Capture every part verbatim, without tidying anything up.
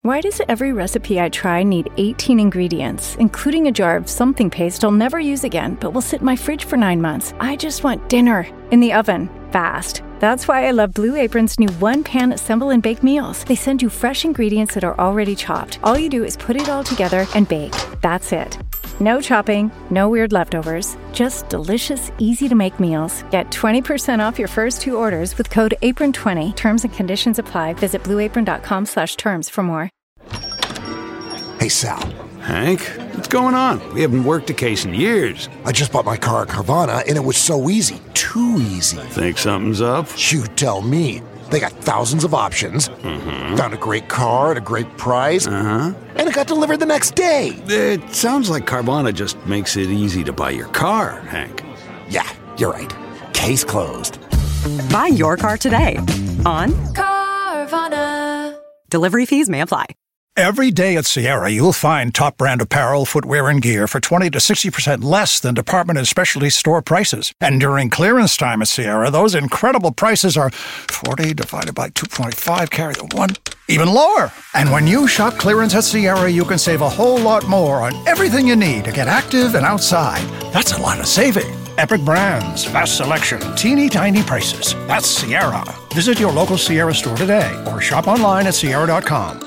Why does every recipe I try need eighteen ingredients, including a jar of something paste I'll never use again, but will sit in my fridge for nine months? I just want dinner in the oven, fast. That's why I love Blue Apron's new one-pan assemble and bake meals. They send you fresh ingredients that are already chopped. All you do is put it all together and bake. That's it. No chopping, no weird leftovers, just delicious, easy-to-make meals. Get twenty percent off your first two orders with code apron twenty. Terms and conditions apply. Visit blueapron.com slash terms for more. Hey, Sal. Hank, what's going on? We haven't worked a case in years. I just bought my car at Carvana, and it was so easy. Too easy. Think something's up? You tell me. They got thousands of options. Mm-hmm. Found a great car at a great price. Uh-huh. And it got delivered the next day. It sounds like Carvana just makes it easy to buy your car, Hank. Yeah, you're right. Case closed. Buy your car today on Carvana. Delivery fees may apply. Every day at Sierra, you'll find top brand apparel, footwear, and gear for twenty to sixty percent less than department and specialty store prices. And during clearance time at Sierra, those incredible prices are forty divided by two point five, carry the one, even lower. And when you shop clearance at Sierra, you can save a whole lot more on everything you need to get active and outside. That's a lot of saving. Epic brands, vast selection, teeny tiny prices. That's Sierra. Visit your local Sierra store today or shop online at sierra dot com.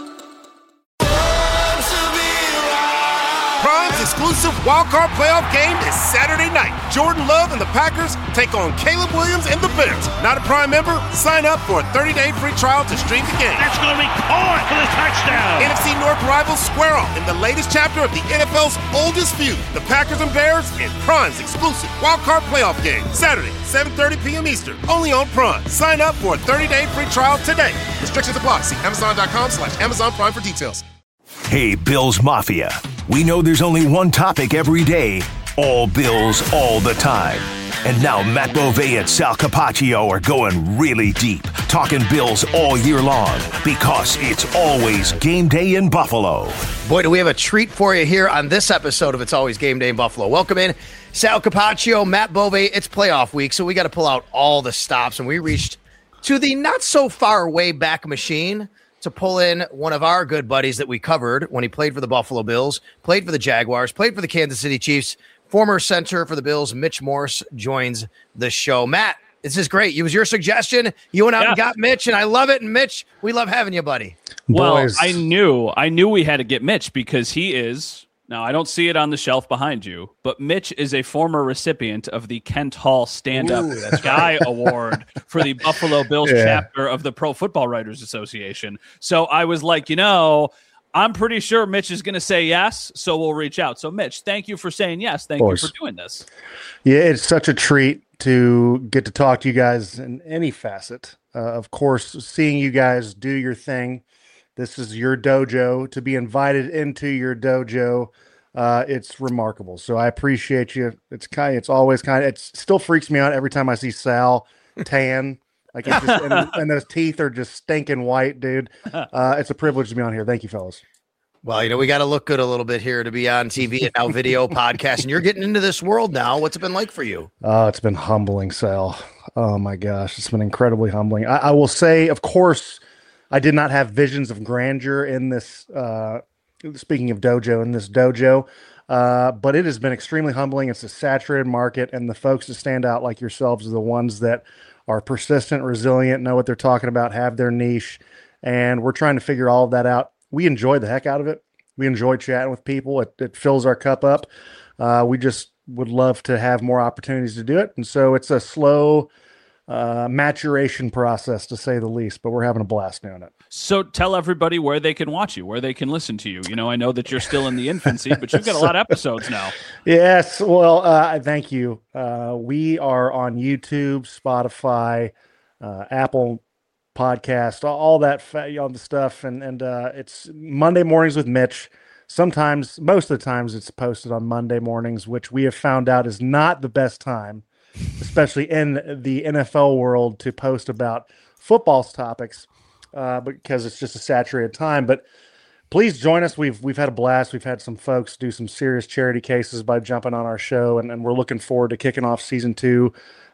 Prime's exclusive wildcard playoff game is Saturday night. Jordan Love and the Packers take on Caleb Williams and the Bears. Not a Prime member? Sign up for a thirty-day free trial to stream the game. That's going to be caught for the touchdown. N F C North rivals square off in the latest chapter of the N F L's oldest feud. The Packers and Bears in Prime's exclusive wildcard playoff game. Saturday, seven thirty p.m. Eastern. Only on Prime. Sign up for a thirty-day free trial today. Restrictions apply. See Amazon.com slash Amazon Prime for details. Hey, Bills Mafia. We know there's only one topic every day, all Bills all the time. And now Matt Bovee and Sal Capaccio are going really deep, talking Bills all year long, because it's always game day in Buffalo. Boy, do we have a treat for you here on this episode of It's Always Game Day in Buffalo. Welcome in, Sal Capaccio, Matt Bovee. It's playoff week, so we got to pull out all the stops, and we reached to the not so far way back machine to pull in one of our good buddies that we covered when he played for the Buffalo Bills, played for the Jaguars, played for the Kansas City Chiefs. Former center for the Bills, Mitch Morse, joins the show. Matt, this is great. It was your suggestion. You went out yeah. and got Mitch, and I love it. And Mitch, we love having you, buddy. Well, Boys. I knew, I knew we had to get Mitch because he is, now I don't see it on the shelf behind you, but Mitch is a former recipient of the Kent Hall Stand-Up Ooh, Guy right. Award for the Buffalo Bills yeah. chapter of the Pro Football Writers Association. So I was like, you know, I'm pretty sure Mitch is going to say yes, so we'll reach out. So, Mitch, thank you for saying yes. Thank you for doing this. Yeah, it's such a treat to get to talk to you guys in any facet. Uh, of course, seeing you guys do your thing. This is your dojo. To be invited into your dojo, uh, it's remarkable. So I appreciate you. It's kind. It's always kind of. It still freaks me out every time I see Sal tan. Like it's just, and, and those teeth are just stinking white, dude. Uh, it's a privilege to be on here. Thank you, fellas. Well, you know, we got to look good a little bit here to be on T V and now video podcast. And you're getting into this world now. What's it been like for you? Oh, it's been humbling, Sal. Oh, my gosh. It's been incredibly humbling. I, I will say, of course, I did not have visions of grandeur in this, uh, speaking of dojo, in this dojo. Uh, but it has been extremely humbling. It's a saturated market, and the folks that stand out like yourselves are the ones that are persistent, resilient, know what they're talking about, have their niche, and we're trying to figure all of that out. We enjoy the heck out of it. We enjoy chatting with people. It, it fills our cup up. Uh, we just would love to have more opportunities to do it, and so it's a slow uh, maturation process, to say the least, but we're having a blast doing it. So tell everybody where they can watch you, where they can listen to you. You know, I know that you're still in the infancy, but you've got a lot of episodes now. Yes. Well, uh, thank you. Uh, we are on YouTube, Spotify, uh, Apple Podcast, all that fa- all the stuff. And, and uh, it's Monday mornings with Mitch. Sometimes, most of the times it's posted on Monday mornings, which we have found out is not the best time, especially in the N F L world, to post about football's topics. Uh, because it's just a saturated time. But please join us. We've we've had a blast. We've had some folks do some serious charity cases by jumping on our show, and, and we're looking forward to kicking off season two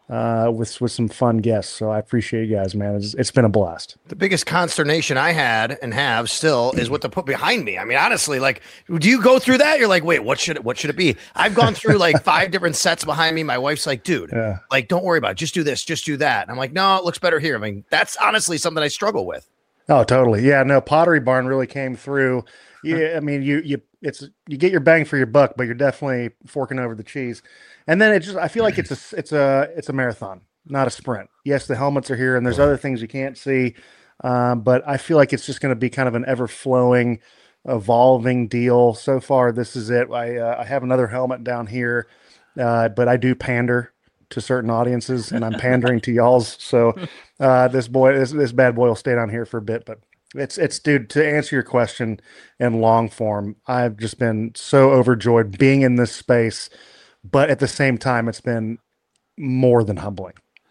uh, with with some fun guests. So I appreciate you guys, man. It's, it's been a blast. The biggest consternation I had and have still is what to put behind me. I mean, honestly, like, do you go through that? You're like, wait, what should it, what should it be? I've gone through like five different sets behind me. My wife's like, dude, yeah. like, don't worry about it. Just do this, just do that. And I'm like, no, it looks better here. I mean, that's honestly something I struggle with. Oh, totally. Yeah, no, Pottery Barn really came through. Yeah, I mean, you you it's you get your bang for your buck, but you're definitely forking over the cheese. And then it just I feel like it's a it's a it's a marathon, not a sprint. Yes, the helmets are here, and there's other things you can't see, um, but I feel like it's just going to be kind of an ever flowing, evolving deal. So far, this is it. I uh, I have another helmet down here, uh, but I do pander to certain audiences, and I'm pandering to y'all's. So uh, this boy, this this bad boy will stay down here for a bit, but. It's, it's, dude, to answer your question in long form, I've just been so overjoyed being in this space, but at the same time, it's been more than humbling.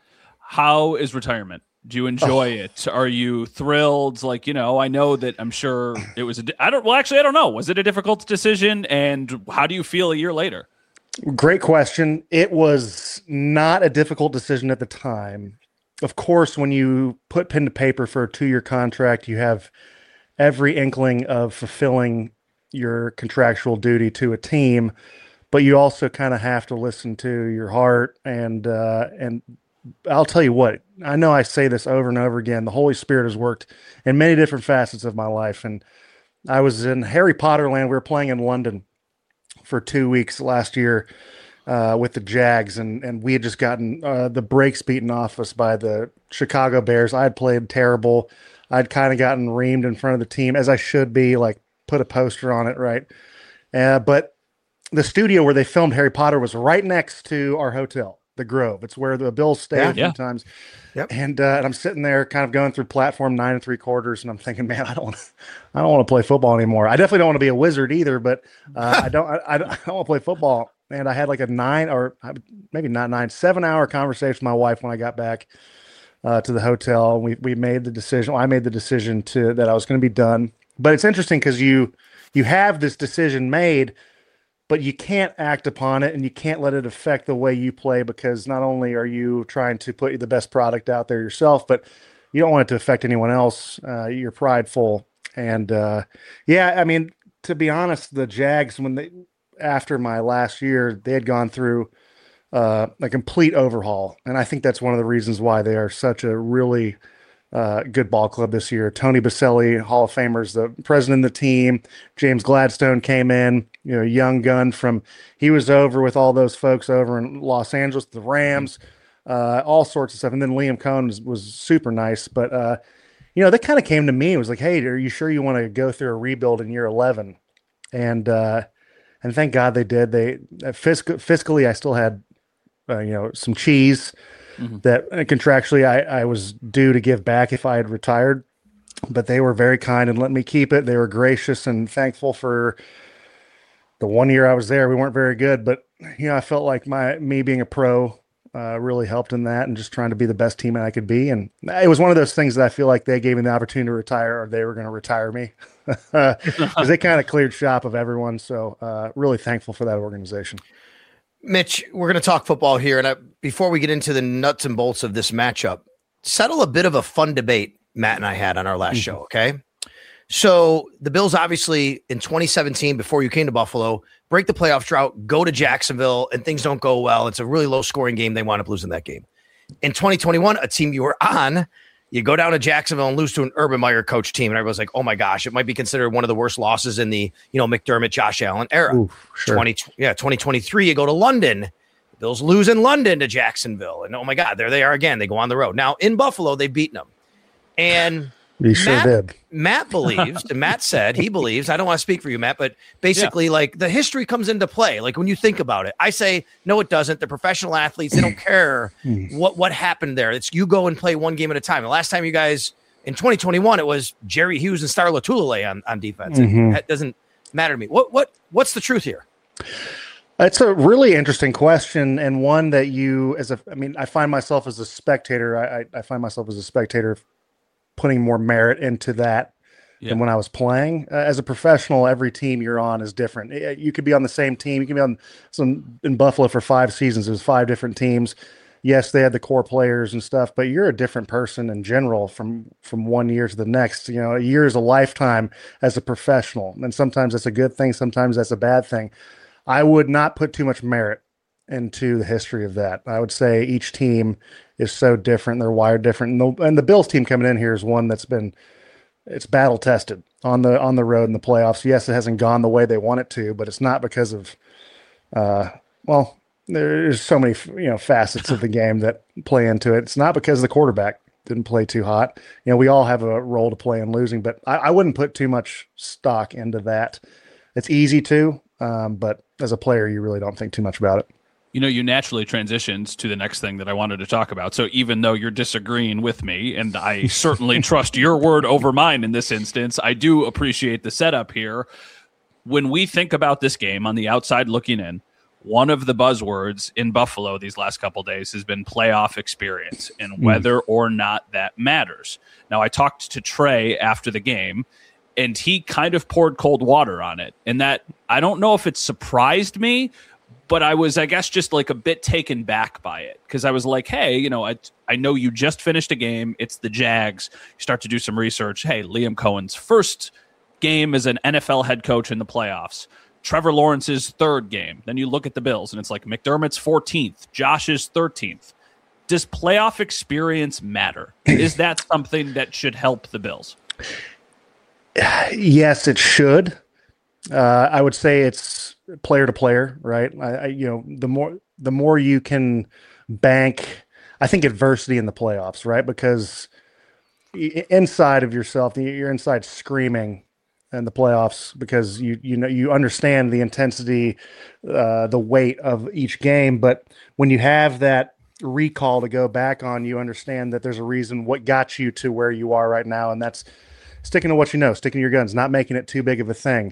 How is retirement? Do you enjoy oh. it? Are you thrilled? Like, you know, I know that I'm sure it was, a, I don't, well, actually, I don't know. Was it a difficult decision? And how do you feel a year later? Great question. It was not a difficult decision at the time. Of course, when you put pen to paper for a two-year contract, you have every inkling of fulfilling your contractual duty to a team, but you also kind of have to listen to your heart. And uh, and I'll tell you what, I know I say this over and over again. The Holy Spirit has worked in many different facets of my life. And I was in Harry Potter land. We were playing in London for two weeks last year. Uh, with the Jags, and and we had just gotten uh, the brakes beaten off us by the Chicago Bears. I had played terrible. I'd kind of gotten reamed in front of the team, as I should be, like put a poster on it, right? Uh, but the studio where they filmed Harry Potter was right next to our hotel, the Grove. It's where the Bills stay yeah, a few yeah. times. Yep. And, uh, and I'm sitting there kind of going through platform nine and three quarters, and I'm thinking, man, I don't want I don't want to play football anymore. I definitely don't want to be a wizard either, but uh, I don't I, I don't I don't want to play football. And I had like a nine or maybe not nine, seven hour conversation with my wife when I got back uh, to the hotel. We we made the decision. Well, I made the decision to that I was going to be done. But it's interesting because you you have this decision made, but you can't act upon it and you can't let it affect the way you play, because not only are you trying to put the best product out there yourself, but you don't want it to affect anyone else. Uh, you're prideful. And uh, yeah, I mean, to be honest, the Jags, when they after my last year, they had gone through uh, a complete overhaul. And I think that's one of the reasons why they are such a really uh, good ball club this year. Tony Baselli, Hall of Famers, the president of the team. James Gladstone came in, you know, young gun from, he was over with all those folks over in Los Angeles, the Rams, uh, all sorts of stuff. And then Liam Cohn was, was super nice. But, uh, you know, they kind of came to me and was like, hey, are you sure you want to go through a rebuild in year eleven? And, uh, And thank God they did. They uh, fisc- fiscally, I still had, uh, you know, some cheese mm-hmm. that uh, contractually I, I was due to give back if I had retired. But they were very kind and let me keep it. They were gracious and thankful for the one year I was there. We weren't very good, but you know, I felt like my me being a pro uh, really helped in that, and just trying to be the best team I could be. And it was one of those things that I feel like they gave me the opportunity to retire, or they were going to retire me. Because they kind of cleared shop of everyone. So uh, really thankful for that organization. Mitch, we're going to talk football here. And I, before we get into the nuts and bolts of this matchup, settle a bit of a fun debate Matt and I had on our last mm-hmm. show. Okay. So the Bills, obviously in twenty seventeen, before you came to Buffalo, break the playoff drought, go to Jacksonville, and things don't go well. It's a really low scoring game. They wound up losing that game. In twenty twenty-one, a team you were on, you go down to Jacksonville and lose to an Urban Meyer coach team. And everyone's like, oh my gosh, it might be considered one of the worst losses in the, you know, McDermott, Josh Allen era. Ooh, sure. twenty, yeah, twenty twenty-three, you go to London. The Bills lose in London to Jacksonville. And oh my God, there they are again. They go on the road. Now in Buffalo, they've beaten them. And he sure Matt, did. Matt believes, and Matt said he believes, I don't want to speak for you, Matt, but basically yeah. like the history comes into play. Like when you think about it, I say, no, it doesn't. They're professional athletes. They don't care what, what happened there. It's you go and play one game at a time. The last time you guys in twenty twenty-one, it was Jerry Hughes and Star Lotulelei on, on defense. Mm-hmm. That doesn't matter to me. What, what, what's the truth here? It's a really interesting question, and one that you, as a, I mean, I find myself as a spectator, I, I, I find myself as a spectator putting more merit into that yeah. than when I was playing. Uh, as a professional, every team you're on is different. You could be on the same team. You can be on some in Buffalo for five seasons. There's five different teams. yes, they had the core players and stuff, but you're a different person in general from from one year to the next. You know, a year is a lifetime as a professional, and sometimes that's a good thing, sometimes that's a bad thing. I would not put too much merit into the history of that. I would say each team is so different; they're wired different, and the, and the Bills team coming in here is one that's been it's battle tested on the on the road in the playoffs. Yes, it hasn't gone the way they want it to, but it's not because of uh, well. There's so many, you know, facets of the game that play into it. It's not because the quarterback didn't play too hot. You know, we all have a role to play in losing, but I, I wouldn't put too much stock into that. It's easy to, um, but as a player, you really don't think too much about it. You know, you naturally transitioned to the next thing that I wanted to talk about. So even though you're disagreeing with me, and I certainly trust your word over mine in this instance, I do appreciate the setup here. When we think about this game on the outside looking in, one of the buzzwords in Buffalo these last couple of days has been playoff experience and whether or not that matters. Now, I talked to Trey after the game, and he kind of poured cold water on it. And that, I don't know if it surprised me, but I was, I guess, just like a bit taken back by it. Because I was like, hey, you know, I, I know you just finished a game. It's the Jags. You start to do some research. Hey, Liam Cohen's first game as an N F L head coach in the playoffs. Trevor Lawrence's third game. Then you look at the Bills, and it's like McDermott's fourteenth, Josh's thirteenth. Does playoff experience matter? Is that something that should help the Bills? Yes, it should. Uh, I would say it's player to player, right? I, I, you know, the more the more you can bank, I think adversity in the playoffs, right? Because inside of yourself, you're inside screaming in the playoffs because you you know you understand the intensity, uh, the weight of each game. But when you have that recall to go back on, you understand that there's a reason what got you to where you are right now, and that's sticking to what you know, sticking to your guns, not making it too big of a thing.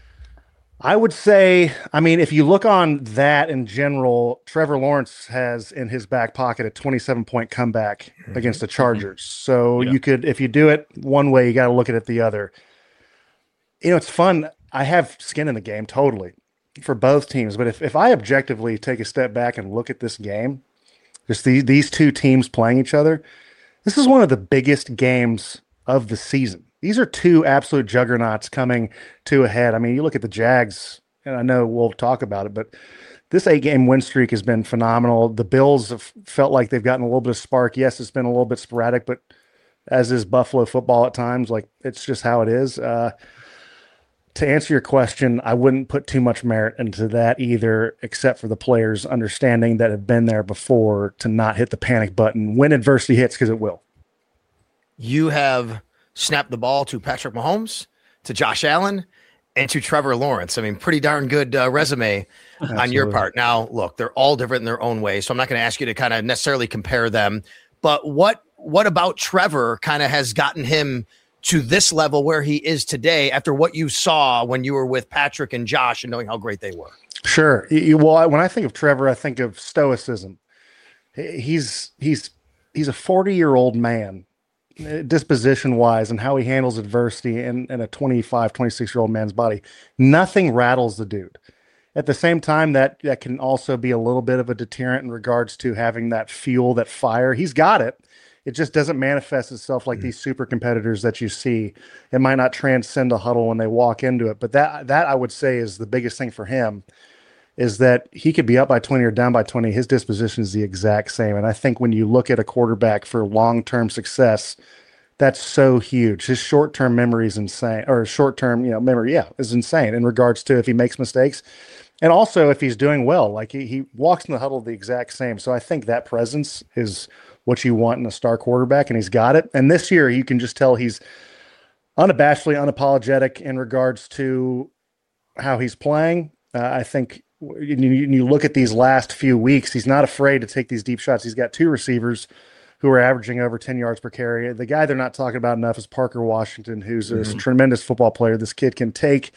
I would say, I mean, if you look on that in general, Trevor Lawrence has in his back pocket a twenty-seven point comeback mm-hmm. against the Chargers. So yeah. you could, if you do it one way, you got to look at it the other. You know, it's fun. I have skin in the game totally for both teams. But if, if I objectively take a step back and look at this game, just the, these two teams playing each other, this is one of the biggest games of the season. These are two absolute juggernauts coming to a head. I mean, you look at the Jags, and I know we'll talk about it, but this eight-game win streak has been phenomenal. The Bills have felt like they've gotten a little bit of spark. Yes, it's been a little bit sporadic, but as is Buffalo football at times, like it's just how it is. Uh, to answer your question, I wouldn't put too much merit into that either, except for the players understanding that have been there before to not hit the panic button when adversity hits, because it will. You have snapped the ball to Patrick Mahomes, to Josh Allen, and to Trevor Lawrence. I mean, pretty darn good uh, resume Absolutely. On your part. Now, look, they're all different in their own way, so I'm not going to ask you to kind of necessarily compare them. But what what about Trevor kind of has gotten him to this level where he is today after what you saw when you were with Patrick and Josh and knowing how great they were? Sure. Well, when I think of Trevor, I think of stoicism. He's he's he's a forty-year-old man, disposition-wise, and how he handles adversity in, in a twenty-five, twenty-six-year-old man's body. Nothing rattles the dude. At the same time, that, that can also be a little bit of a deterrent in regards to having that fuel, that fire. He's got it. It just doesn't manifest itself like mm. these super competitors that you see. It might not transcend a huddle when they walk into it, but that that I would say is the biggest thing for him, is that he could be up by twenty or down by twenty. His disposition is the exact same. And I think when you look at a quarterback for long-term success, that's so huge. His short-term memory is insane, or short-term, you know, memory, yeah, is insane in regards to if he makes mistakes. And also if he's doing well, like he, he walks in the huddle the exact same. So I think that presence is what you want in a star quarterback, and he's got it. And this year you can just tell he's unabashedly unapologetic in regards to how he's playing. Uh, I think when you, you look at these last few weeks, he's not afraid to take these deep shots. He's got two receivers who are averaging over ten yards per carry. The guy they're not talking about enough is Parker Washington, who's mm-hmm. a tremendous football player. This kid can take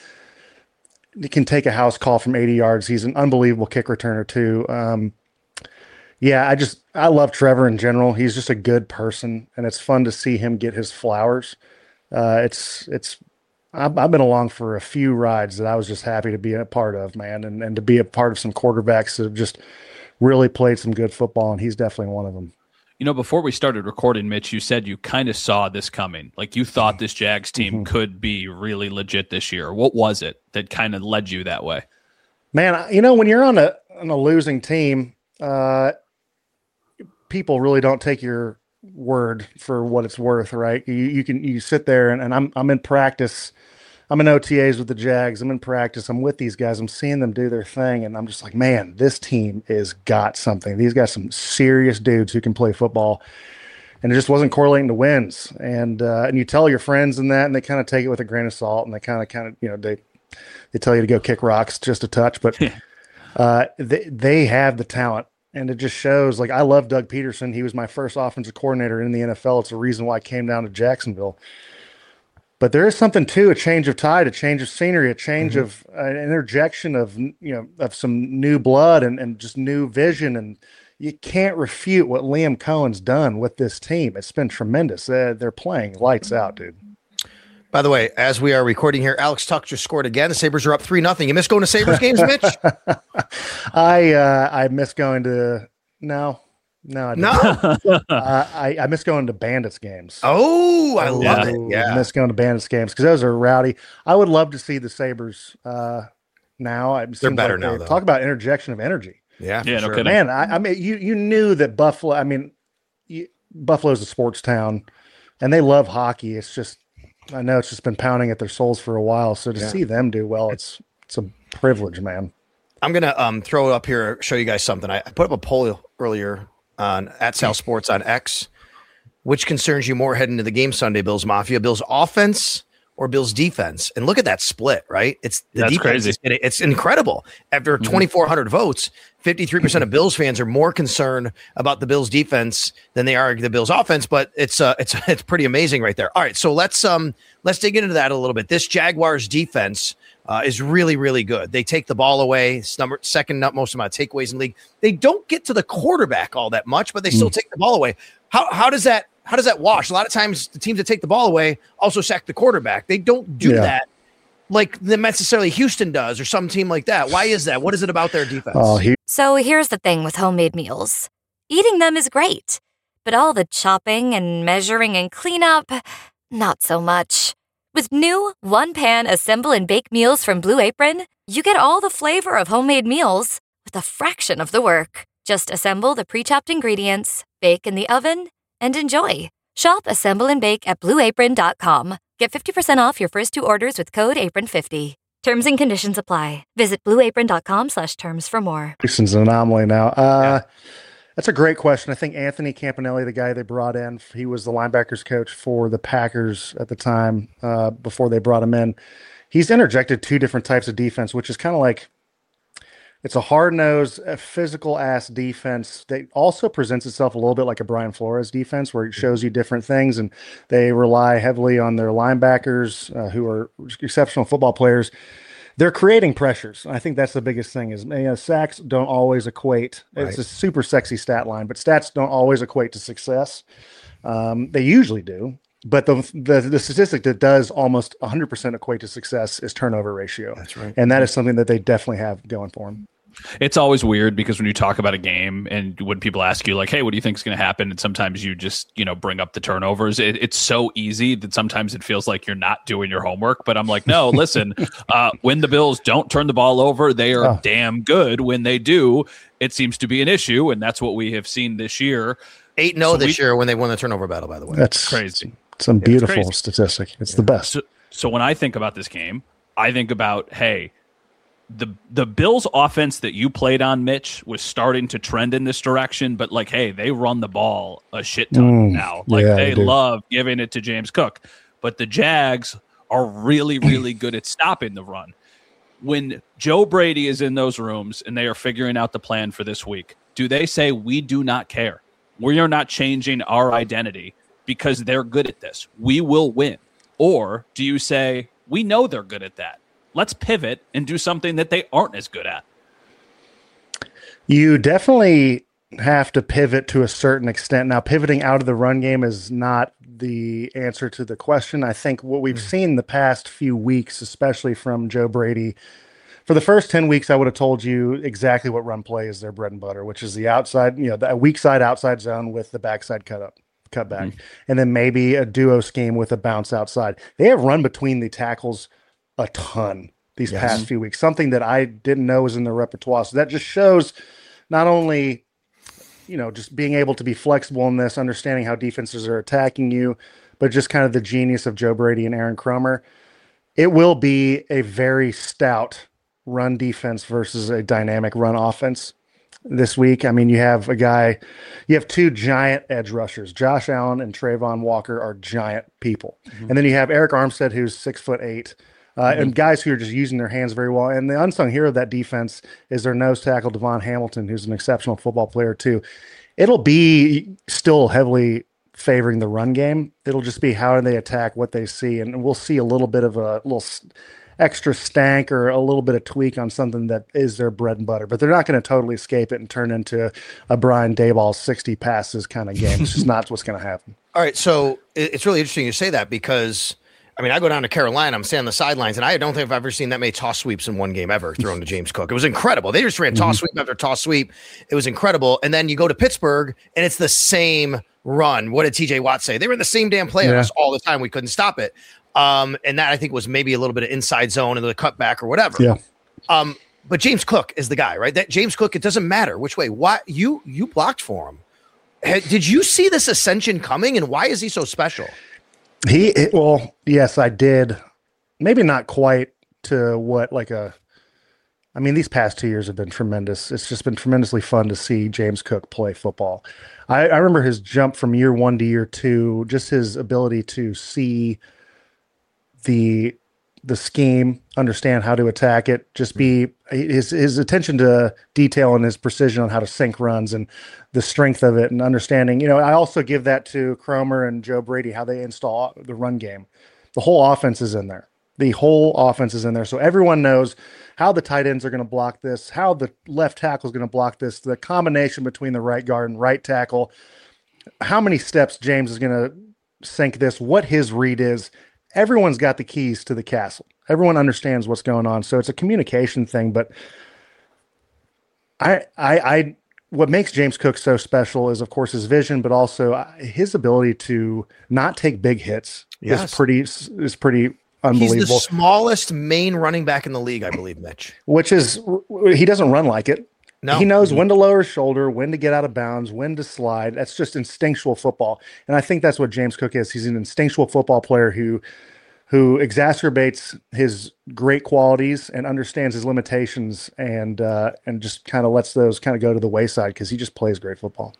can take a house call from eighty yards. He's an unbelievable kick returner too. Um, yeah, I just I love Trevor in general. He's just a good person, and it's fun to see him get his flowers. Uh, it's it's I've, I've been along for a few rides that I was just happy to be a part of, man, and, and to be a part of some quarterbacks that have just really played some good football, and he's definitely one of them. You know, before we started recording, Mitch, you said you kind of saw this coming. Like you thought this Jags team mm-hmm. could be really legit this year. What was it that kind of led you that way? Man, you know, when you're on a on a losing team, uh, people really don't take your word for what it's worth, right? You you can you sit there and, and I'm I'm in practice. I'm in O T As with the Jags. I'm in practice. I'm with these guys. I'm seeing them do their thing, and I'm just like, man, this team is got something. These guys, some serious dudes who can play football, and it just wasn't correlating to wins. And uh, and you tell your friends and that, and they kind of take it with a grain of salt, and they kind of kind of you know they they tell you to go kick rocks just a touch, but uh, they they have the talent. And it just shows, like, I love Doug Peterson. He was my first offensive coordinator in the N F L. It's a reason why I came down to Jacksonville. But there is something to a change of tide, a change of scenery, a change mm-hmm. of uh, an interjection of, you know, of some new blood and, and just new vision. And you can't refute what Liam Cohen's done with this team. It's been tremendous. Uh, they're playing lights out, dude. By the way, as we are recording here, Alex Tuck just scored again. The Sabres are up three nothing. You miss going to Sabres games, Mitch? I uh, I miss going to no, no, I no. uh, I I miss going to Bandits games. Oh, I love yeah. it. Yeah, I miss going to Bandits games because those are rowdy. I would love to see the Sabres uh, now. It They're better like now. they, Though. Talk about interjection of energy. Yeah, yeah, no sure. kidding. Man, I, I mean, you you knew that Buffalo. I mean, you, Buffalo's a sports town, and they love hockey. It's just. I know it's just been pounding at their souls for a while. So to yeah. see them do well, it's it's a privilege, man. I'm gonna um throw it up here, show you guys something. I, I put up a poll earlier on at Sal Sports on X. Which concerns you more heading into the game Sunday, Bills Mafia? Bills offense or Bills defense? And look at that split, right? It's the That's defense. crazy. Is, it, it's incredible. After Mm-hmm. twenty-four hundred votes, fifty-three percent of Bills fans are more concerned about the Bills defense than they are the Bills offense. But it's uh, it's it's pretty amazing right there. All right, so let's um let's dig into that a little bit. This Jaguars defense uh, is really really good. They take the ball away. It's number second most amount of takeaways in the league. They don't get to the quarterback all that much, but they still mm. take the ball away. How how does that how does that wash? A lot of times the teams that take the ball away also sack the quarterback. They don't do yeah. that. Like the necessarily Houston does or some team like that. Why is that? What is it about their defense? Oh, he- so here's the thing with homemade meals. Eating them is great, but all the chopping and measuring and cleanup, not so much. With new one-pan assemble and bake meals from Blue Apron, you get all the flavor of homemade meals with a fraction of the work. Just assemble the pre-chopped ingredients, bake in the oven, and enjoy. Shop, assemble, and bake at blue apron dot com. Get fifty percent off your first two orders with code apron fifty. Terms and conditions apply. Visit blue apron dot com slash terms for more. Houston's an anomaly now. Uh, yeah. That's a great question. I think Anthony Campanelli, the guy they brought in, he was the linebackers coach for the Packers at the time uh, before they brought him in. He's interjected two different types of defense, which is kind of like it's a hard-nosed, physical-ass defense that also presents itself a little bit like a Brian Flores defense where it shows you different things, and they rely heavily on their linebackers uh, who are exceptional football players. They're creating pressures. I think that's the biggest thing is you know, sacks don't always equate. Right. It's a super sexy stat line, but stats don't always equate to success. Um, they usually do. But the, the the statistic that does almost one hundred percent equate to success is turnover ratio. That's right. And that is something that they definitely have going for them. It's always weird because when you talk about a game and when people ask you like, hey, what do you think is going to happen? And sometimes you just, you know, bring up the turnovers. It, it's so easy that sometimes it feels like you're not doing your homework. But I'm like, no, listen, uh, when the Bills don't turn the ball over, they are oh. damn good. When they do, it seems to be an issue. And that's what we have seen this year. eight oh so this we, year when they won the turnover battle, by the way. That's crazy. Some beautiful it's statistic. It's yeah. the best. So, so when I think about this game, I think about, hey, the the Bills offense that you played on, Mitch, was starting to trend in this direction, but like, hey, they run the ball a shit ton mm, now. Like yeah, they, they love giving it to James Cook, but the Jags are really, really good at stopping the run. When Joe Brady is in those rooms and they are figuring out the plan for this week, do they say, we do not care? We are not changing our identity because they're good at this. We will win. Or do you say, we know they're good at that. Let's pivot and do something that they aren't as good at. You definitely have to pivot to a certain extent. Now, pivoting out of the run game is not the answer to the question. I think what we've mm-hmm. seen the past few weeks, especially from Joe Brady, for the first ten weeks, I would have told you exactly what run play is their bread and butter, which is the outside, you know, the weak side outside zone with the backside cut up, cut back, mm-hmm. and then maybe a duo scheme with a bounce outside. They have run between the tackles a ton these yes. past few weeks, something that I didn't know was in their repertoire. So that just shows not only, you know, just being able to be flexible in this, understanding how defenses are attacking you, but just kind of the genius of Joe Brady and Aaron Kromer. It will be a very stout run defense versus a dynamic run offense this week. I mean, you have a guy, you have two giant edge rushers. Josh Allen and Trayvon Walker are giant people. Mm-hmm. And then you have Eric Armstead, who's six foot eight, uh, mm-hmm. and guys who are just using their hands very well. And the unsung hero of that defense is their nose tackle, Devon Hamilton, who's an exceptional football player too. It'll be still heavily favoring the run game. It'll just be how they attack, what they see, and we'll see a little bit of a little extra stank or a little bit of tweak on something that is their bread and butter. But they're not going to totally escape it and turn into a Brian Daboll sixty passes kind of game. It's just not what's going to happen. All right, so it's really interesting you say that because, I mean, I go down to Carolina, I'm standing on the sidelines, and I don't think I've ever seen that many toss sweeps in one game ever thrown to James Cook. It was incredible. They just ran toss mm-hmm. sweep after toss sweep. It was incredible. And then you go to Pittsburgh, and it's the same run. What did T J Watt say? They were in the same damn play on us all the time. We couldn't stop it. Um, and that I think was maybe a little bit of inside zone and the cutback or whatever. Yeah. Um, but James Cook is the guy, right? That James Cook, it doesn't matter which way. Why you you blocked for him? Did you see this ascension coming, and why is he so special? He well, yes, I did. Maybe not quite to what like a. I mean, these past two years have been tremendous. It's just been tremendously fun to see James Cook play football. I, I remember his jump from year one to year two, just his ability to see the the scheme, understand how to attack it, just be his his attention to detail and his precision on how to sync runs and the strength of it and understanding. You know, I also give that to Kromer and Joe Brady, how they install the run game. The whole offense is in there. The whole offense is in there. So everyone knows how the tight ends are going to block this, how the left tackle is going to block this, the combination between the right guard and right tackle, how many steps James is going to sink this, what his read is. Everyone's got the keys to the castle. Everyone understands what's going on. So it's a communication thing, but I, I, I, what makes James Cook so special is of course his vision, but also his ability to not take big hits yes. is pretty, is pretty unbelievable. He's the smallest main running back in the league, I believe, Mitch. Which is, he doesn't run like it. No. He knows when to lower his shoulder, when to get out of bounds, when to slide. That's just instinctual football. And I think that's what James Cook is. He's an instinctual football player who who exacerbates his great qualities and understands his limitations and uh, and just kind of lets those kind of go to the wayside because he just plays great football.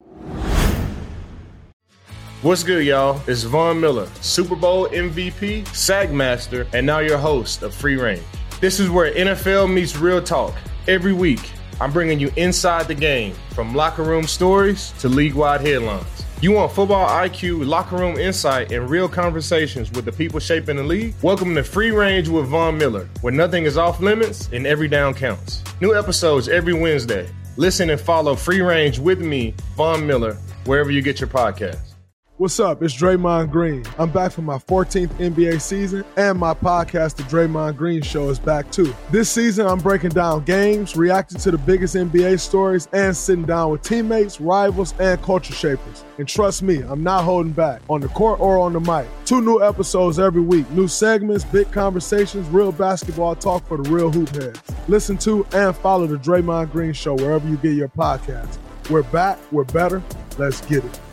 What's good, y'all? It's Von Miller, Super Bowl M V P, Sackmaster, and now your host of Free Range. This is where N F L meets real talk. Every week, I'm bringing you inside the game, from locker room stories to league-wide headlines. You want football I Q, locker room insight, and real conversations with the people shaping the league? Welcome to Free Range with Von Miller, where nothing is off limits and every down counts. New episodes every Wednesday. Listen and follow Free Range with me, Von Miller, wherever you get your podcasts. What's up? It's Draymond Green. I'm back for my fourteenth N B A season, and my podcast, The Draymond Green Show, is back too. This season, I'm breaking down games, reacting to the biggest N B A stories, and sitting down with teammates, rivals, and culture shapers. And trust me, I'm not holding back, on the court or on the mic. Two new episodes every week, new segments, big conversations, real basketball talk for the real hoop heads. Listen to and follow The Draymond Green Show wherever you get your podcasts. We're back, we're better, let's get it.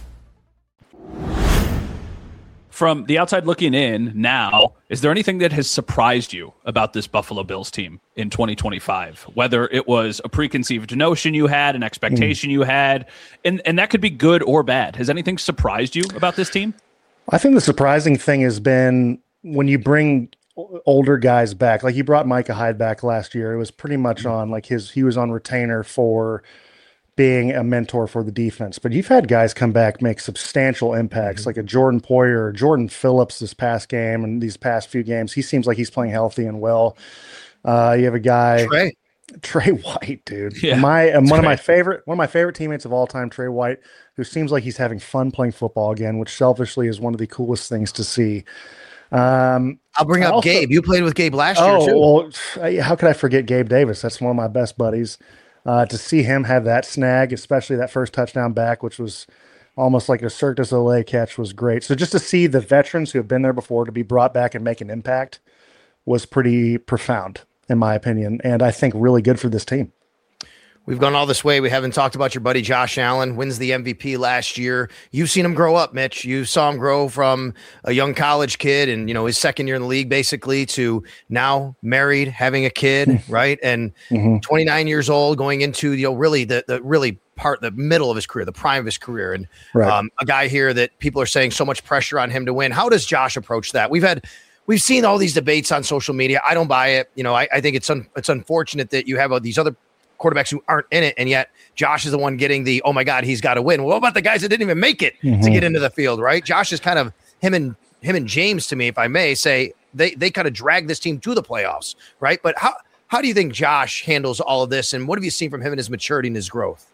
From the outside looking in now, is there anything that has surprised you about this Buffalo Bills team in twenty twenty-five? Whether it was a preconceived notion you had, an expectation mm. you had, and, and that could be good or bad. Has anything surprised you about this team? I think the surprising thing has been when you bring older guys back, like you brought Micah Hyde back last year. It was pretty much on like his, he was on retainer for being a mentor for the defense, but you've had guys come back, make substantial impacts, mm-hmm. like a Jordan Poyer or Jordan Phillips this past game and these past few games. He seems like he's playing healthy and well. Uh, you have a guy, Trey, Trey White, dude. Yeah, my um, one of my favorite, one of my favorite teammates of all time, Trey White, who seems like he's having fun playing football again, which selfishly is one of the coolest things to see. Um, I'll bring up also, Gabe. You played with Gabe last oh, year too. Well, how could I forget Gabe Davis? That's one of my best buddies. Uh, to see him have that snag, especially that first touchdown back, which was almost like a Cirque du Soleil catch, was great. So just to see the veterans who have been there before to be brought back and make an impact was pretty profound, in my opinion, and I think really good for this team. We've gone all this way. We haven't talked about your buddy Josh Allen, wins the M V P last year. You've seen him grow up, Mitch. You saw him grow from a young college kid and, you know, his second year in the league basically to now married, having a kid, right? And mm-hmm. twenty-nine years old, going into, you know, really the, the really part, the middle of his career, the prime of his career. And right. um, a guy here that people are saying so much pressure on him to win. How does Josh approach that? We've had, we've seen all these debates on social media. I don't buy it. You know, I, I think it's un, it's unfortunate that you have uh, these other quarterbacks who aren't in it, and yet Josh is the one getting the, oh my God, he's got to win. Well, what about the guys that didn't even make it mm-hmm. to get into the field, right? Josh is kind of him and him and James, to me, if I may say, they they kind of drag this team to the playoffs, right? But how how do you think Josh handles all of this, and what have you seen from him and his maturity and his growth?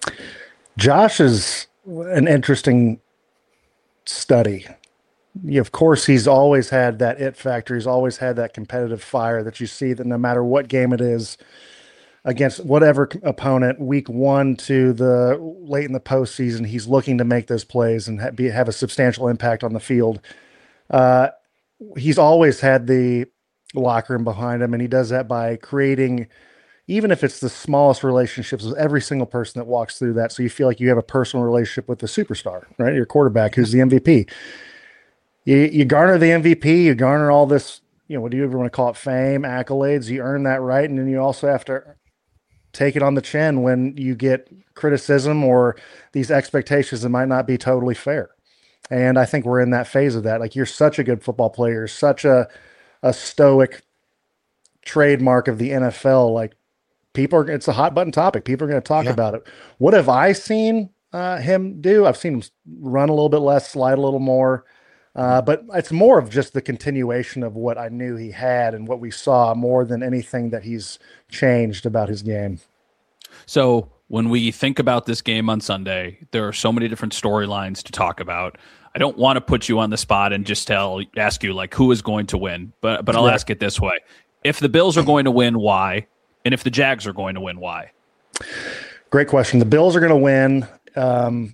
Josh is an interesting study. Yeah, of course, he's always had that it factor. He's always had that competitive fire that you see that no matter what game it is, against whatever opponent, week one to the late in the postseason, he's looking to make those plays and ha- be, have a substantial impact on the field. Uh, he's always had the locker room behind him, and he does that by creating, even if it's the smallest relationships with every single person that walks through that. So you feel like you have a personal relationship with the superstar, right? Your quarterback, who's the M V P. You, you garner the M V P, you garner all this, you know, what do you ever want to call it? Fame, accolades. You earn that right. And then you also have to take it on the chin when you get criticism or these expectations that might not be totally fair. And I think we're in that phase of that. Like, you're such a good football player, such a, a stoic trademark of the N F L. Like, people are, it's a hot button topic. People are going to talk yeah. about it. What have I seen uh, him do? I've seen him run a little bit less, slide a little more. Uh, but it's more of just the continuation of what I knew he had and what we saw, more than anything that he's changed about his game. So when we think about this game on Sunday, there are so many different storylines to talk about. I don't want to put you on the spot and just tell, ask you like who is going to win, but but I'll right. ask it this way: if the Bills are going to win, why? And if the Jags are going to win, why? Great question. The Bills are going to win. Um,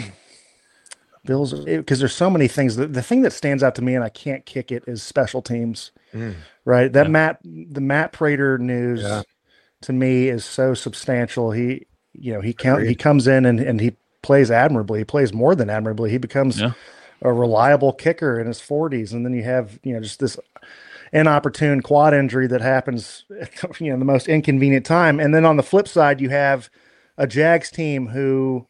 Bills, because there's so many things. The, the thing that stands out to me, and I can't kick it, is special teams. Mm. Right? That yeah. Matt, the Matt Prater news yeah. to me is so substantial. He, you know, he count, he comes in and, and he plays admirably. He plays more than admirably. He becomes yeah. a reliable kicker in his forties, and then you have, you know, just this inopportune quad injury that happens, you know, the most inconvenient time. And then on the flip side, you have a Jags team who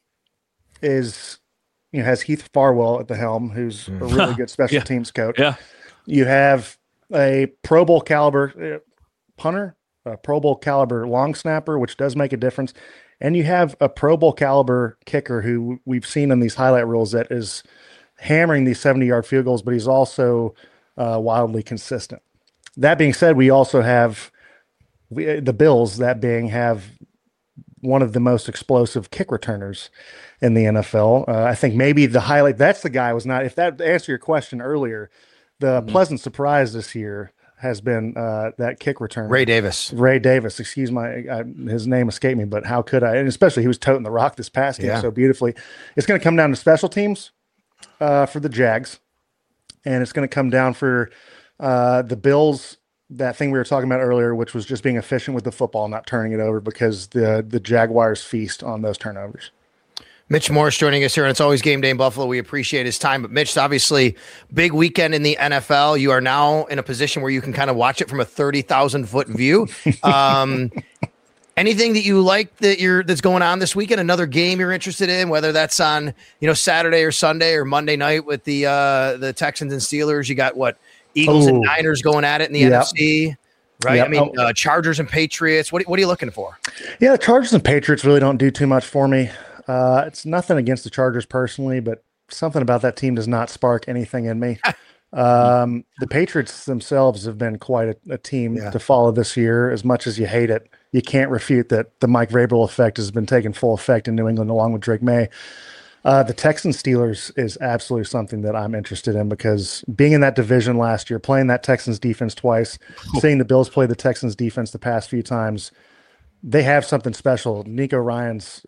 is, you know, has Heath Farwell at the helm, who's a really good special yeah. teams coach. Yeah. You have a Pro Bowl caliber uh, punter, a Pro Bowl caliber long snapper, which does make a difference. And you have a Pro Bowl caliber kicker who we've seen in these highlight reels that is hammering these seventy-yard field goals, but he's also uh, wildly consistent. That being said, we also have we, the Bills, that being, have one of the most explosive kick returners in the N F L. Uh, I think maybe the highlight, that's the guy was not, if that answer your question earlier, the mm-hmm. pleasant surprise this year has been uh, that kick returner. Ray Davis. Ray Davis, excuse my, I, his name escaped me, but how could I? And especially he was toting the rock this past game yeah. so beautifully. It's going to come down to special teams uh, for the Jags, and it's going to come down for uh, the Bills, that thing we were talking about earlier, which was just being efficient with the football, not turning it over, because the the Jaguars feast on those turnovers. Mitch Morse joining us here, and it's always game day in Buffalo. We appreciate his time. But Mitch, obviously, big weekend in the N F L. You are now in a position where you can kind of watch it from a thirty thousand foot view. Um, anything that you like that you're that's going on this weekend? Another game you're interested in, whether that's on, you know, Saturday or Sunday or Monday night with the uh, the Texans and Steelers. You got what, Eagles Ooh. and Niners going at it in the yep. N F C. Right. Yep. I mean, uh, Chargers and Patriots. What, what are you looking for? Yeah, the Chargers and Patriots really don't do too much for me. Uh, it's nothing against the Chargers personally, but something about that team does not spark anything in me. um, the Patriots themselves have been quite a, a team yeah. to follow this year. As much as you hate it, you can't refute that the Mike Vrabel effect has been taking full effect in New England along with Drake May. Uh, the Texans Steelers is absolutely something that I'm interested in because being in that division last year, playing that Texans defense twice, seeing the Bills play the Texans defense the past few times, they have something special. Nico Ryans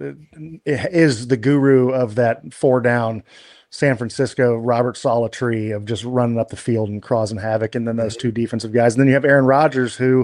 is the guru of that four down San Francisco Robert Saleh tree of just running up the field and causing havoc. And then those two defensive guys. And then you have Aaron Rodgers who,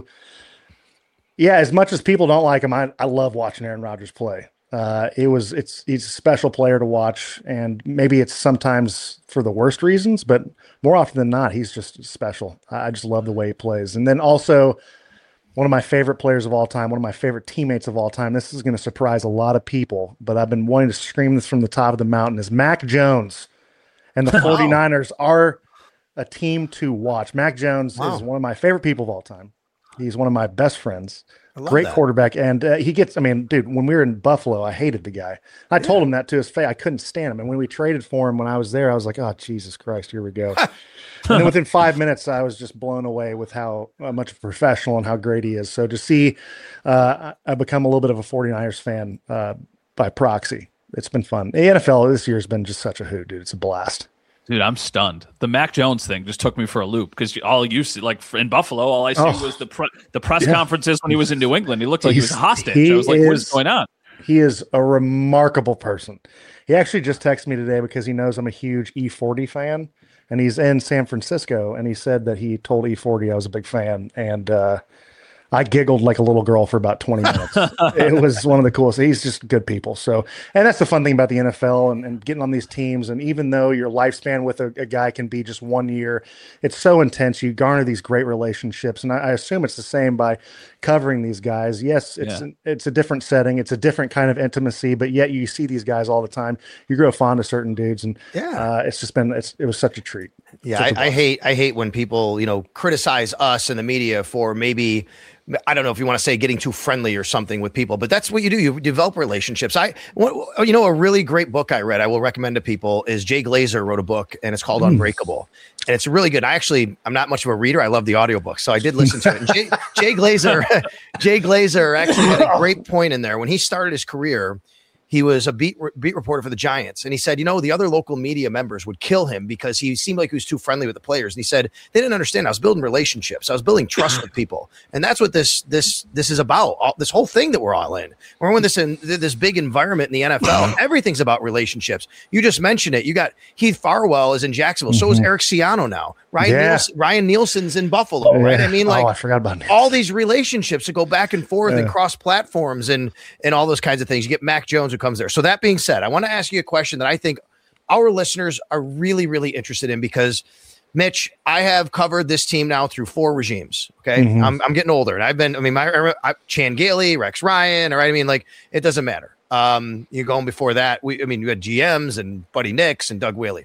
yeah, as much as people don't like him, I, I love watching Aaron Rodgers play. Uh, it was, it's, he's a special player to watch, and maybe it's sometimes for the worst reasons, but more often than not, he's just special. I just love the way he plays. And then also one of my favorite players of all time, one of my favorite teammates of all time. This is going to surprise a lot of people, but I've been wanting to scream this from the top of the mountain is Mac Jones, and the 49ers are a team to watch. Mac Jones wow. is one of my favorite people of all time. He's one of my best friends. Great that. quarterback. And uh, he gets, I mean, dude, when we were in Buffalo, I hated the guy. I yeah. told him that to his face. I couldn't stand him. And when we traded for him, when I was there, I was like, oh, Jesus Christ, here we go. And then within five minutes, I was just blown away with how uh, much of a professional and how great he is. So to see, uh, I become a little bit of a 49ers fan uh, by proxy. It's been fun. The N F L this year has been just such a hoot, dude. It's a blast. Dude, I'm stunned. The Mac Jones thing just took me for a loop because all you see, like in Buffalo, all I see oh, was the pre- the press yeah. conferences when he was in New England. He looked like He's, he was a hostage. He I was like, is, what is going on? He is a remarkable person. He actually just texted me today because he knows I'm a huge E forty fan, and he's in San Francisco, and he said that he told E forty I was a big fan, and uh, I giggled like a little girl for about twenty minutes. It was one of the coolest. He's just good people. So, and that's the fun thing about the N F L and, and getting on these teams. And even though your lifespan with a, a guy can be just one year, it's so intense. You garner these great relationships. And I, I assume it's the same by covering these guys. Yes, it's, yeah. it's a different setting. It's a different kind of intimacy, but yet you see these guys all the time. You grow fond of certain dudes. And yeah, uh, it's just been, it's, it was such a treat. Yeah. I, I hate, I hate when people, you know, criticize us in the media for maybe, I don't know if you want to say getting too friendly or something with people, but that's what you do. You develop relationships. I, you know, a really great book I read, I will recommend to people is Jay Glazer wrote a book and it's called mm. Unbreakable. And it's really good. I actually, I'm not much of a reader. I love the audiobook. So I did listen to it. And Jay, Jay Glazer, Jay Glazer actually had a great point in there. When he started his career, he was a beat beat reporter for the Giants. And he said, you know, the other local media members would kill him because he seemed like he was too friendly with the players. And he said, they didn't understand. I was building relationships. I was building trust with people. And that's what this this this is about. All, this whole thing that we're all in. We're in this, in this big environment in the N F L. Everything's about relationships. You just mentioned it. You got Heath Farwell is in Jacksonville. Mm-hmm. So is Eric Ciano now. Ryan, yeah. Nielsen, Ryan Nielsen's in Buffalo, oh, right? Yeah. I mean, like oh, I forgot about Nielsen. All these relationships that go back and forth yeah. and cross platforms and, and all those kinds of things. You get Mac Jones who comes there. So that being said, I want to ask you a question that I think our listeners are really, really interested in because, Mitch, I have covered this team now through four regimes. Okay. Mm-hmm. I'm, I'm getting older and I've been, I mean, my I, Chan Gailey, Rex Ryan, or right. I mean, like, it doesn't matter. Um, you're going before that. We, I mean, you had G Ms and Buddy Nix and Doug Whaley.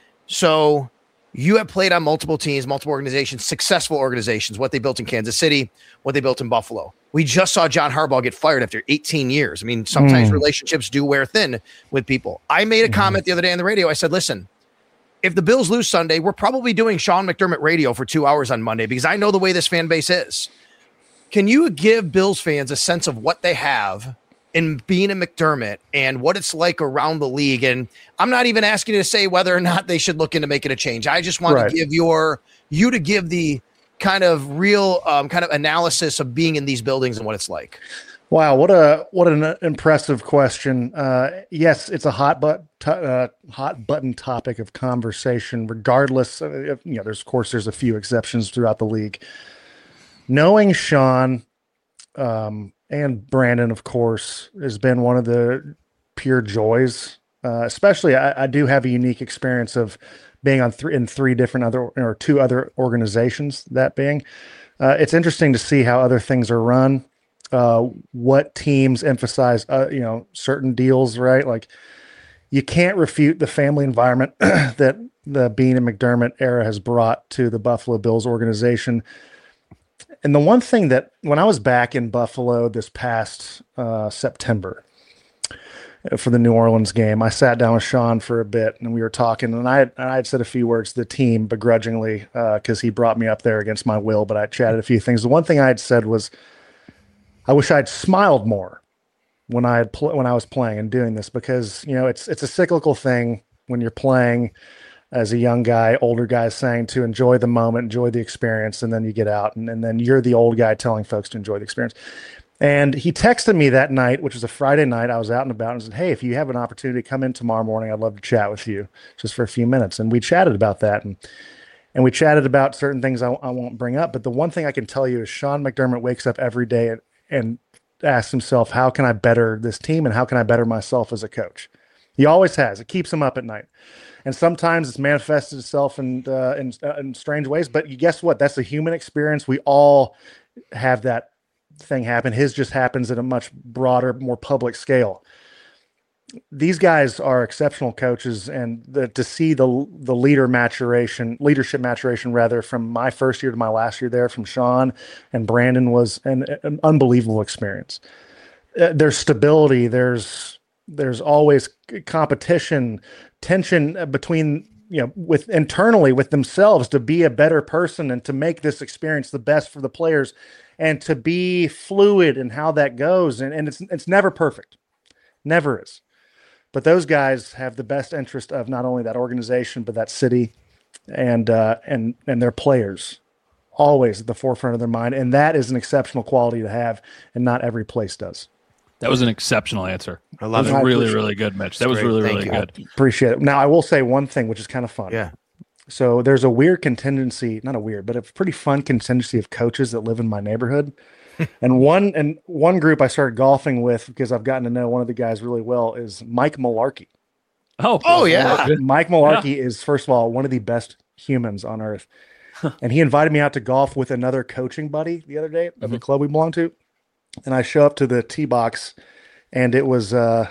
So you have played on multiple teams, multiple organizations, successful organizations, what they built in Kansas City, what they built in Buffalo. We just saw John Harbaugh get fired after eighteen years. I mean, sometimes mm. relationships do wear thin with people. I made a mm. comment the other day on the radio. I said, listen, if the Bills lose Sunday, we're probably doing Sean McDermott radio for two hours on Monday because I know the way this fan base is. Can you give Bills fans a sense of what they have in being a McDermott and what it's like around the league? And I'm not even asking you to say whether or not they should look into making a change. I just want right. to give your you to give the kind of real um, kind of analysis of being in these buildings and what it's like. Wow, what a what an impressive question. Uh, yes, it's a hot but t- uh, hot button topic of conversation. Regardless, of, you know, there's of course there's a few exceptions throughout the league. Knowing Sean um, and Brandon, of course, has been one of the pure joys. Uh, especially, I, I do have a unique experience of being on three in three different other or two other organizations. That being, uh, it's interesting to see how other things are run. Uh, what teams emphasize, uh, you know, certain deals, right? Like you can't refute the family environment that the Beane and McDermott era has brought to the Buffalo Bills organization. And the one thing that when I was back in Buffalo this past uh, September for the New Orleans game, I sat down with Sean for a bit and we were talking, and I had, I had said a few words to the team begrudgingly because uh, he brought me up there against my will, but I chatted a few things. The one thing I had said was, I wish I'd smiled more when I had pl- when I was playing and doing this, because you know it's it's a cyclical thing when you're playing as a young guy. Older guys saying to enjoy the moment, enjoy the experience, and then you get out, and, and then you're the old guy telling folks to enjoy the experience. And he texted me that night, which was a Friday night. I was out and about, and said, "Hey, if you have an opportunity to come in tomorrow morning, I'd love to chat with you just for a few minutes." And we chatted about that, and and we chatted about certain things I, I won't bring up. But the one thing I can tell you is Sean McDermott wakes up every day and, and asks himself, "How can I better this team, and how can I better myself as a coach?" He always has. It keeps him up at night, and sometimes it's manifested itself in uh, in, uh, in strange ways. But you guess what? That's a human experience. We all have that thing happen. His just happens at a much broader, more public scale. These guys are exceptional coaches, and the, to see the the leader maturation, leadership maturation, rather, from my first year to my last year there, from Sean and Brandon, was an, an unbelievable experience. Uh, there's stability. There's there's always competition, tension between, you know, with internally with themselves to be a better person and to make this experience the best for the players, and to be fluid in how that goes. And, and it's it's never perfect. Never is. But those guys have the best interest of not only that organization, but that city and uh, and and their players always at the forefront of their mind. And that is an exceptional quality to have, and not every place does. That was an exceptional answer. I love it. it. Was really, really good, Mitch. That was great. really, Thank really you. good. I appreciate it. Now, I will say one thing, which is kind of fun. Yeah. So there's a weird contingency, not a weird, but a pretty fun contingency of coaches that live in my neighborhood. and one and one group I started golfing with, because I've gotten to know one of the guys really well, is Mike Mularkey. Oh, oh yeah. Mike Mularkey yeah. is, first of all, one of the best humans on earth. And he invited me out to golf with another coaching buddy the other day at mm-hmm. the club we belong to. And I show up to the tee box, and it was, uh,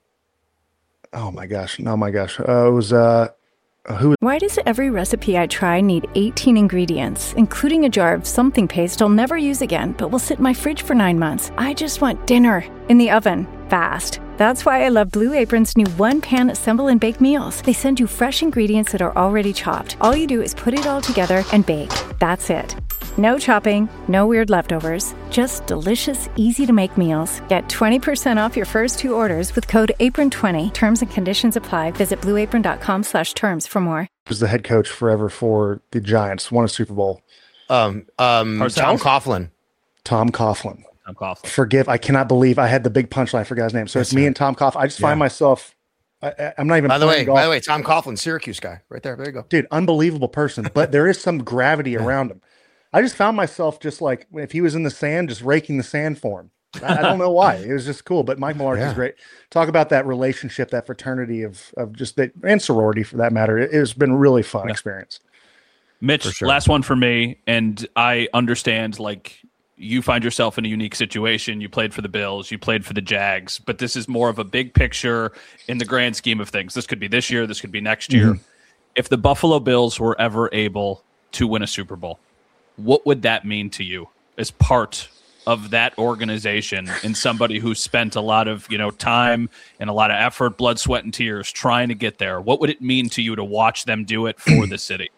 oh my gosh, oh my gosh, uh, it was, uh, who? Why does every recipe I try need eighteen ingredients, including a jar of something paste I'll never use again, but will sit in my fridge for nine months? I just want dinner in the oven, fast. That's why I love Blue Apron's new one-pan assemble and bake meals. They send you fresh ingredients that are already chopped. All you do is put it all together and bake. That's it. No chopping, no weird leftovers, just delicious, easy-to-make meals. Get twenty percent off your first two orders with code apron twenty. Terms and conditions apply. Visit blueapron.com slash terms for more. He was the head coach forever for the Giants, won a Super Bowl. Um, um, Tom Coughlin. Tom Coughlin. Tom Coughlin. Forgive, I cannot believe I had the big punchline. I forgot his name. So That's it's me right. and Tom Coughlin. I just yeah. find myself, I, I'm not even. By the way, golf. by the way, Tom Coughlin, Syracuse guy, right there. There you go, dude. Unbelievable person, but there is some gravity yeah. around him. I just found myself just like, if he was in the sand, just raking the sand for him. I, I don't know why. It was just cool. But Mike Mularkey yeah. is great. Talk about that relationship, that fraternity of of just that, and sorority for that matter. It, it's been a really fun yeah. experience. Mitch, sure. last one for me, and I understand, like, you find yourself in a unique situation. You played for the Bills, you played for the Jags, but this is more of a big picture in the grand scheme of things. This could be this year, this could be next year. Mm-hmm. If the Buffalo Bills were ever able to win a Super Bowl, what would that mean to you as part of that organization and somebody who spent a lot of, you know, time and a lot of effort, blood, sweat, and tears trying to get there? What would it mean to you to watch them do it for the city?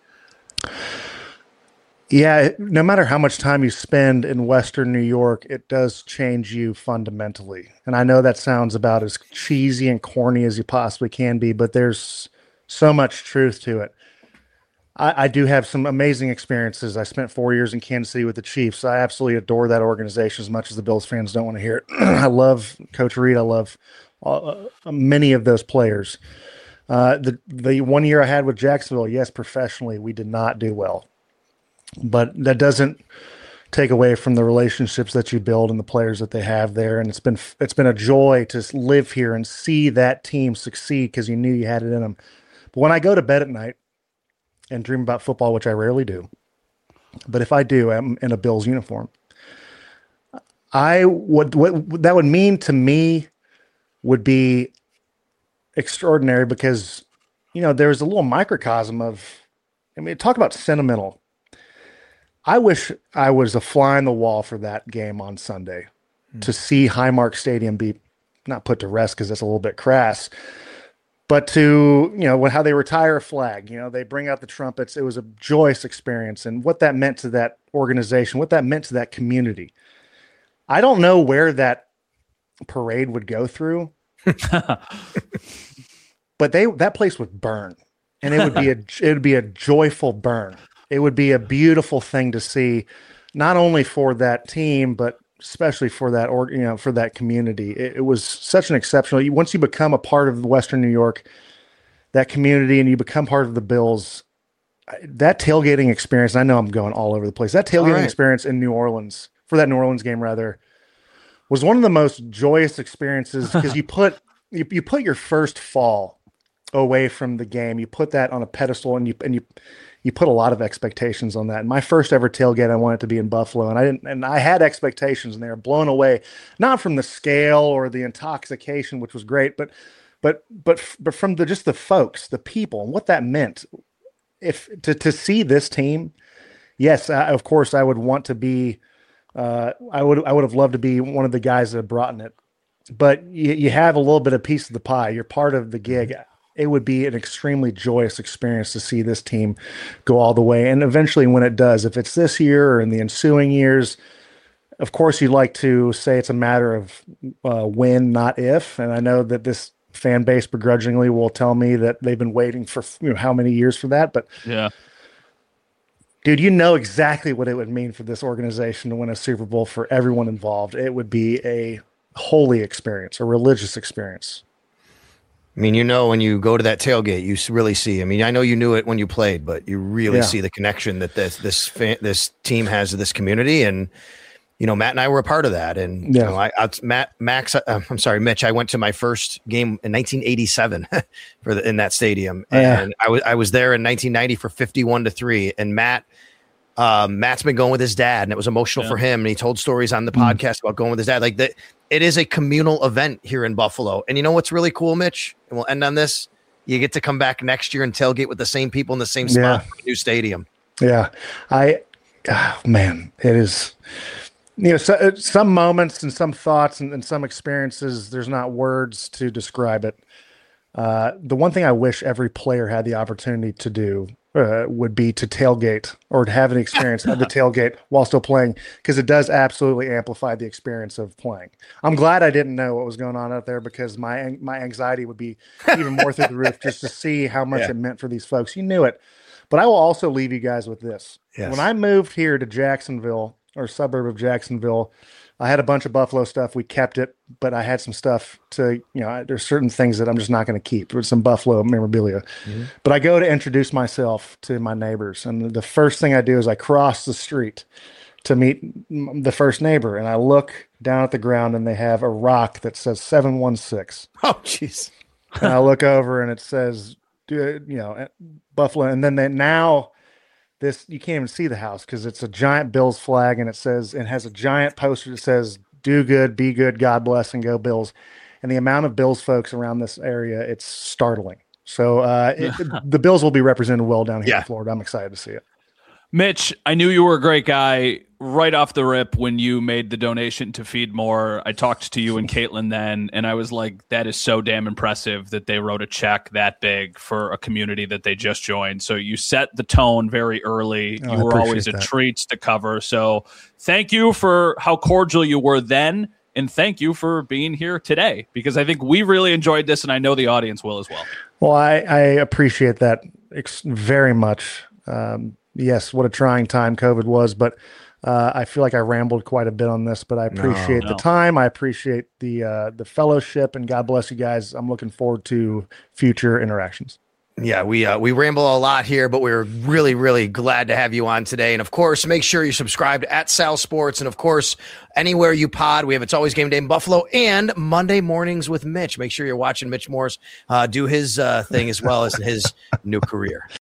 Yeah, no matter how much time you spend in Western New York, it does change you fundamentally. And I know that sounds about as cheesy and corny as you possibly can be, but there's so much truth to it. I, I do have some amazing experiences. I spent four years in Kansas City with the Chiefs. I absolutely adore that organization as much as the Bills fans don't want to hear it. I love Coach Reid. I love uh, many of those players. Uh, the the one year I had with Jacksonville, yes, professionally, we did not do well. But that doesn't take away from the relationships that you build and the players that they have there. And it's been it's been a joy to live here and see that team succeed because you knew you had it in them. But when I go to bed at night and dream about football, which I rarely do, but if I do, I'm in a Bills uniform. I would what that would mean to me would be extraordinary because, you know, there's a little microcosm of, I mean, talk about sentimental. I wish I was a fly on the wall for that game on Sunday mm. to see Highmark Stadium be not put to rest because that's a little bit crass, but to, you know, how they retire a flag, you know, they bring out the trumpets. It was a joyous experience, and what that meant to that organization, what that meant to that community. I don't know where that parade would go through. But they that place would burn, and it would be a it would be a joyful burn. It would be a beautiful thing to see, not only for that team, but especially for that or you know for that community. It, it was such an exceptional. Once you become a part of Western New York, that community, and you become part of the Bills, that tailgating experience. I know I'm going all over the place. That tailgating right. experience in New Orleans for that New Orleans game, rather, was one of the most joyous experiences because you put you, you put your first fall away from the game. You put that on a pedestal, and you and you you put a lot of expectations on that. And my first ever tailgate, I wanted to be in Buffalo, and I didn't. And I had expectations, and they were blown away, not from the scale or the intoxication, which was great, but but but but from the just the folks, the people, and what that meant. If to to see this team, yes, I, of course, I would want to be. Uh, I would I would have loved to be one of the guys that brought in it, but you, you have a little bit of piece of the pie. You're part of the gig. It would be an extremely joyous experience to see this team go all the way. And eventually when it does, if it's this year or in the ensuing years, of course you'd like to say it's a matter of uh, when, not if. And I know that this fan base begrudgingly will tell me that they've been waiting for you know, how many years for that. But yeah, dude, you know exactly what it would mean for this organization to win a Super Bowl for everyone involved. It would be a holy experience, a religious experience. I mean, you know, when you go to that tailgate, you really see. I mean, I know you knew it when you played, but you really yeah. see the connection that this this fan, this team has to this community. And you know, Matt and I were a part of that. And yeah. you know, I, I Matt Max, uh, I'm sorry, Mitch. I went to my first game in nineteen eighty-seven for the, in that stadium, yeah. and I was I was there in nineteen ninety for fifty-one to three. And Matt. Um, Matt's been going with his dad, and it was emotional yeah. for him. And he told stories on the mm. podcast about going with his dad. Like that, it is a communal event here in Buffalo. And you know what's really cool, Mitch? And we'll end on this. You get to come back next year and tailgate with the same people in the same spot, yeah. for the new stadium. Yeah, I, oh, man, it is. You know, so, some moments and some thoughts and, and some experiences. There's not words to describe it. Uh, the one thing I wish every player had the opportunity to do. Uh, would be to tailgate or to have an experience of the tailgate while still playing, because it does absolutely amplify the experience of playing. I'm glad I didn't know what was going on out there, because my my anxiety would be even more through the roof just to see how much yeah. it meant for these folks. You knew it. But I will also leave you guys with this. Yes. When I moved here to Jacksonville, or suburb of Jacksonville, I had a bunch of Buffalo stuff. We kept it, but I had some stuff to, you know, there's certain things that I'm just not going to keep. There's some Buffalo memorabilia. Mm-hmm. But I go to introduce myself to my neighbors. And the first thing I do is I cross the street to meet the first neighbor. And I look down at the ground, and they have a rock that says seven one six. Oh, jeez. And I look over, and it says, you know, Buffalo. And then they now... This, you can't even see the house because it's a giant Bills flag, and it says, it has a giant poster that says, "Do good, be good, God bless, and go Bills." And the amount of Bills folks around this area, it's startling. So uh, it, the Bills will be represented well down here yeah. in Florida. I'm excited to see it. Mitch, I knew you were a great guy right off the rip when you made the donation to Feed More. I talked to you and Caitlin then, and I was like, that is so damn impressive that they wrote a check that big for a community that they just joined. So you set the tone very early. Oh, you were always a that. treat to cover. So thank you for how cordial you were then, and thank you for being here today, because I think we really enjoyed this, and I know the audience will as well. Well, I, I appreciate that ex- very much. Um, yes, what a trying time COVID was, but uh, I feel like I rambled quite a bit on this, but I appreciate no, the no. time. I appreciate the uh, the fellowship, and God bless you guys. I'm looking forward to future interactions. Yeah, we uh, we ramble a lot here, but we're really, really glad to have you on today. And of course, make sure you subscribe at Sal Sports. And of course, anywhere you pod, we have It's Always Game Day in Buffalo and Monday Mornings with Mitch. Make sure you're watching Mitch Morse uh, do his uh, thing as well as his new career.